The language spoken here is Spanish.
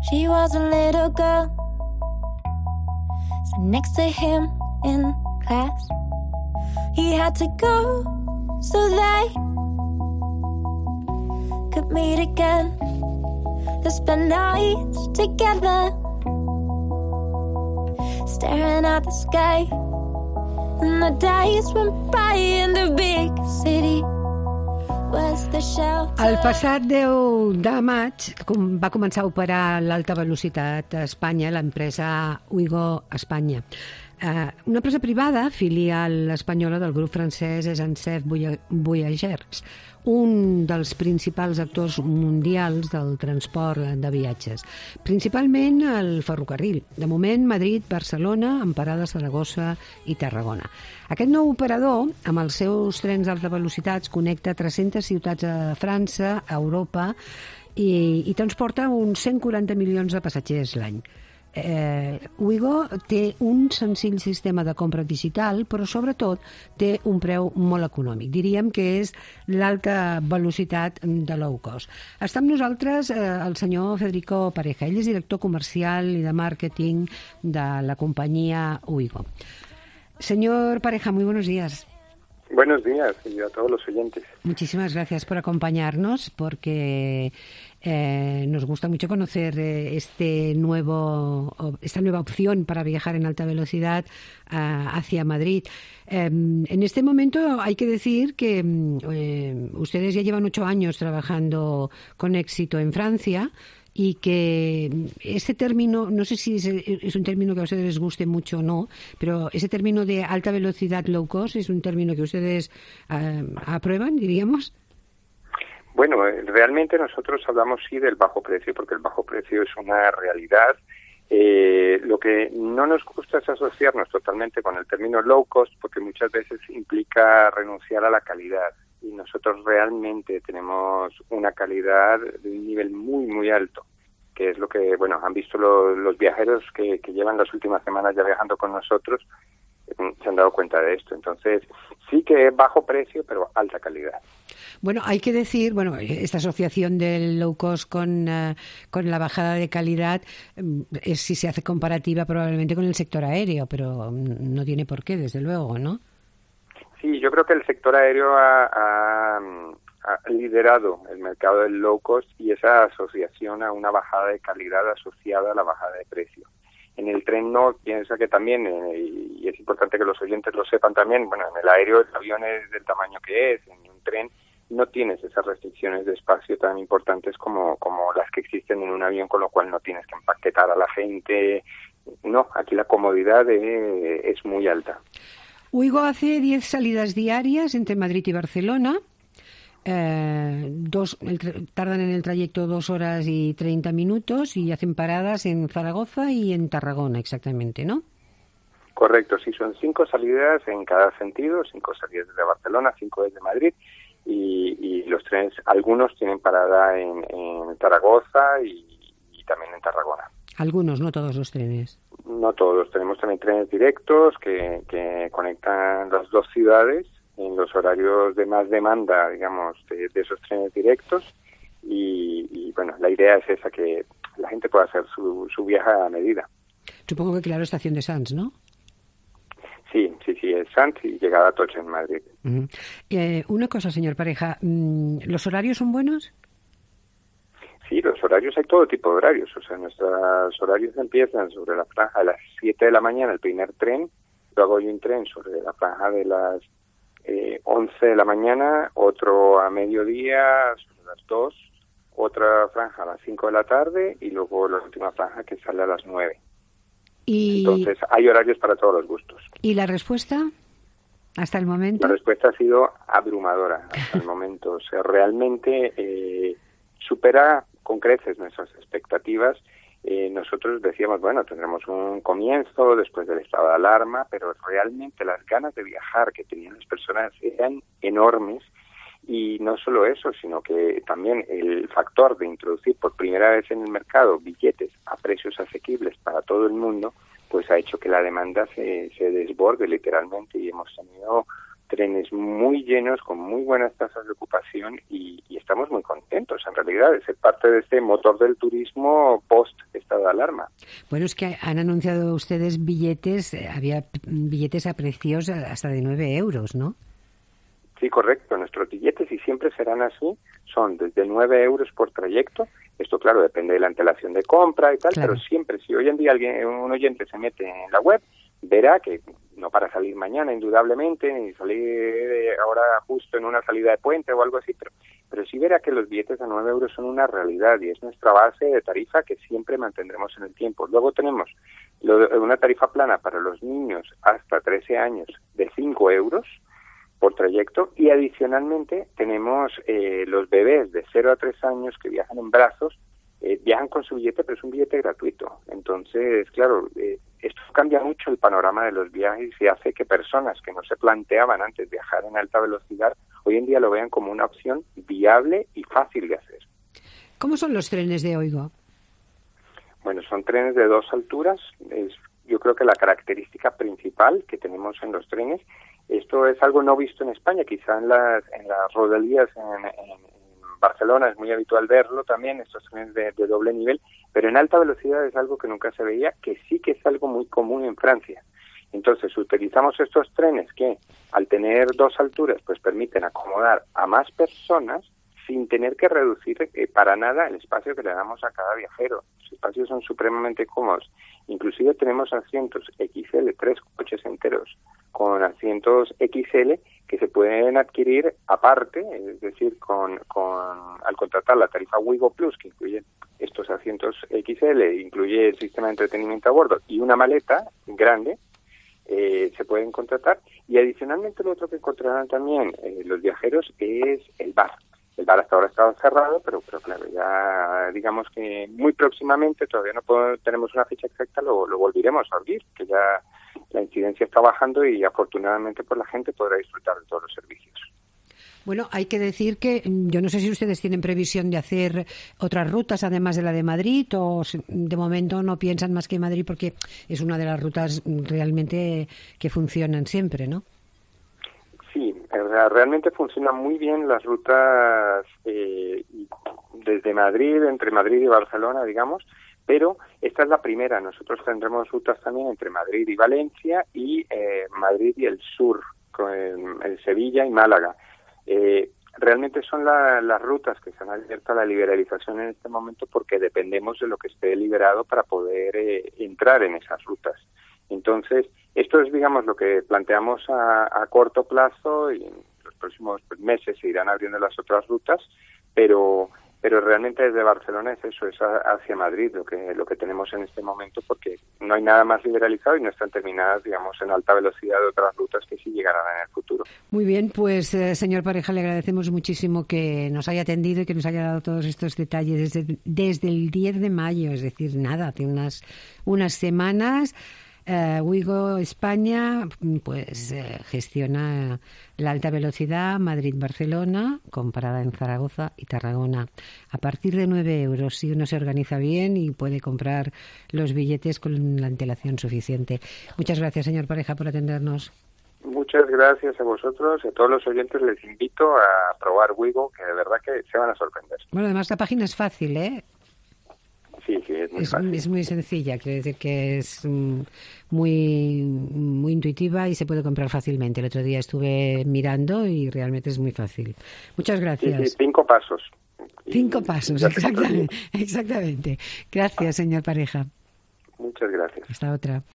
She was a little girl, sat next to him in class. He had to go so they could meet again. They spent nights together, staring at the sky. And the days went by in the big city. El passat 10 de maig va començar a operar l'alta velocitat a Espanya, l'empresa Ouigo Espanya. Una empresa privada, filial espanyola del grup francès SNCF Voyageurs, un dels principals actors mundials del transport de viatges, principalment el ferrocarril. De moment, Madrid, Barcelona, amb parada a Saragossa i Tarragona. Aquest nou operador, amb els seus trens d'alta velocitat, connecta 300 ciutats a França, a Europa, i transporta uns 140 milions de passatgers l'any. Ouigo té un senzill sistema de compra digital, però sobretot té un preu molt econòmic. Diríem que és l'alta velocitat de low cost. Està amb nosaltres el senyor Federico Pareja. Ell és director comercial i de màrqueting de la companyia Ouigo. Señor Pareja, muy buenos días. Buenos días y a todos los oyentes. Muchísimas gracias por acompañarnos, porque nos gusta mucho conocer esta nueva opción para viajar en alta velocidad hacia Madrid. En este momento hay que decir que ustedes ya llevan 8 años trabajando con éxito en Francia, y que este término, no sé si es un término que a ustedes les guste mucho o no, pero ese término de alta velocidad low cost es un término que ustedes aprueban, diríamos. Bueno, realmente nosotros hablamos sí del bajo precio, porque el bajo precio es una realidad. Lo que no nos gusta es asociarnos totalmente con el término low cost, porque muchas veces implica renunciar a la calidad. Y nosotros realmente tenemos una calidad de un nivel muy, muy alto, que es lo que, bueno, han visto los viajeros que llevan las últimas semanas ya viajando con nosotros, se han dado cuenta de esto. Entonces, sí que es bajo precio, pero alta calidad. Bueno, hay que decir, esta asociación del low cost con la bajada de calidad, si se hace comparativa probablemente con el sector aéreo, pero no tiene por qué, desde luego, ¿no? Sí, yo creo que el sector aéreo ha liderado el mercado del low cost y esa asociación a una bajada de calidad asociada a la bajada de precio. En el tren no, piensa que también, y es importante que los oyentes lo sepan también, bueno, en el aéreo el avión es del tamaño que es, en un tren no tienes esas restricciones de espacio tan importantes como las que existen en un avión, con lo cual no tienes que empaquetar a la gente. No, aquí la comodidad es muy alta. Ouigo hace 10 salidas diarias entre Madrid y Barcelona. Tardan en el trayecto 2 horas y 30 minutos y hacen paradas en Zaragoza y en Tarragona, exactamente, ¿no? Correcto, sí, son 5 salidas en cada sentido, 5 salidas desde Barcelona, 5 desde Madrid, y los trenes, algunos tienen parada en Zaragoza y también en Tarragona. Algunos, no todos los trenes. No todos, tenemos también trenes directos que conectan las dos ciudades en los horarios de más demanda, digamos, de esos trenes directos, y bueno, la idea es esa, que la gente pueda hacer su viaje a medida. Supongo que, claro, estación de Sants, ¿no? Sí, es Sants y llegada a Atocha en Madrid. Uh-huh. Una cosa, señor Pareja, ¿los horarios son buenos? Sí, los horarios, hay todo tipo de horarios. O sea, nuestros horarios empiezan sobre la franja de las 7 de la mañana, el primer tren. Luego hay un tren sobre la franja de las 11 de la mañana, otro a mediodía, sobre las 2, otra franja a las 5 de la tarde y luego la última franja que sale a las 9. Entonces, hay horarios para todos los gustos. ¿Y la respuesta hasta el momento? La respuesta ha sido abrumadora hasta el momento. O sea, realmente supera con creces nuestras expectativas. Nosotros decíamos, bueno, tendremos un comienzo después del estado de alarma, pero realmente las ganas de viajar que tenían las personas eran enormes. Y no solo eso, sino que también el factor de introducir por primera vez en el mercado billetes a precios asequibles para todo el mundo, pues ha hecho que la demanda se desborde literalmente, y hemos tenido trenes muy llenos, con muy buenas tasas de ocupación y estamos muy contentos, en realidad, de ser parte de este motor del turismo post-estado de alarma. Bueno, es que han anunciado ustedes billetes, había billetes a precios hasta de 9 euros, ¿no? Sí, correcto. Nuestros billetes, y siempre serán así, son desde 9 euros por trayecto. Esto, claro, depende de la antelación de compra y tal, claro. Pero siempre, si hoy en día un oyente se mete en la web, verá que no para salir mañana, indudablemente, ni salir ahora justo en una salida de puente o algo así, pero sí verá que los billetes a 9 euros son una realidad y es nuestra base de tarifa que siempre mantendremos en el tiempo. Luego tenemos una tarifa plana para los niños hasta 13 años de 5 euros por trayecto, y adicionalmente tenemos los bebés de 0 a 3 años que viajan en brazos, viajan con su billete, pero es un billete gratuito. Entonces, claro, esto cambia mucho el panorama de los viajes y hace que personas que no se planteaban antes viajar en alta velocidad, hoy en día lo vean como una opción viable y fácil de hacer. ¿Cómo son los trenes de Oigo? Bueno, son trenes de 2 alturas. Yo creo que la característica principal que tenemos en los trenes, esto es algo no visto en España, quizá en las rodalías en Barcelona es muy habitual verlo también, estos trenes de doble nivel, pero en alta velocidad es algo que nunca se veía, que sí que es algo muy común en Francia. Entonces, utilizamos estos trenes que, al tener 2 alturas, pues permiten acomodar a más personas sin tener que reducir para nada el espacio que le damos a cada viajero. Los espacios son supremamente cómodos. Inclusive tenemos asientos XL, 3 coches enteros con asientos XL que se pueden adquirir aparte, es decir, al contratar la tarifa Wigo Plus, que incluye estos asientos XL, incluye el sistema de entretenimiento a bordo y una maleta grande, se pueden contratar. Y adicionalmente lo otro que encontrarán también los viajeros es el bar. El bar hasta ahora estaba cerrado, pero claro, ya digamos que muy próximamente, todavía no tenemos una fecha exacta, lo volveremos a abrir, que ya la incidencia está bajando y afortunadamente pues la gente podrá disfrutar de todos los servicios. Bueno, hay que decir que yo no sé si ustedes tienen previsión de hacer otras rutas además de la de Madrid o de momento no piensan más que Madrid porque es una de las rutas realmente que funcionan siempre, ¿no? Sí, realmente funcionan muy bien las rutas desde Madrid, entre Madrid y Barcelona, digamos, pero esta es la primera. Nosotros tendremos rutas también entre Madrid y Valencia y Madrid y el sur, con el Sevilla y Málaga. Realmente son las rutas que se han abierto a la liberalización en este momento porque dependemos de lo que esté liberado para poder entrar en esas rutas. Entonces, esto es, digamos, lo que planteamos a corto plazo y en los próximos meses se irán abriendo las otras rutas, pero realmente desde Barcelona es eso, es hacia Madrid lo que tenemos en este momento porque no hay nada más liberalizado y no están terminadas, digamos, en alta velocidad de otras rutas que sí llegarán en el futuro. Muy bien, pues señor Pareja, le agradecemos muchísimo que nos haya atendido y que nos haya dado todos estos detalles desde el 10 de mayo, es decir, nada, hace unas semanas. Wigo España pues gestiona la alta velocidad Madrid-Barcelona con parada en Zaragoza y Tarragona a partir de 9 euros si uno se organiza bien y puede comprar los billetes con la antelación suficiente. Muchas gracias, señor Pareja, por atendernos. Muchas gracias a vosotros y a todos los oyentes. Les invito a probar Wigo, que de verdad que se van a sorprender. Bueno, además la página es fácil, ¿eh? Sí, es muy fácil. Es muy sencilla, quiero decir que es muy intuitiva y se puede comprar fácilmente. El otro día estuve mirando y realmente es muy fácil. Muchas gracias. Sí, 5 pasos. 5 pasos, exactamente. Gracias, señor Pareja. Muchas gracias. Hasta otra.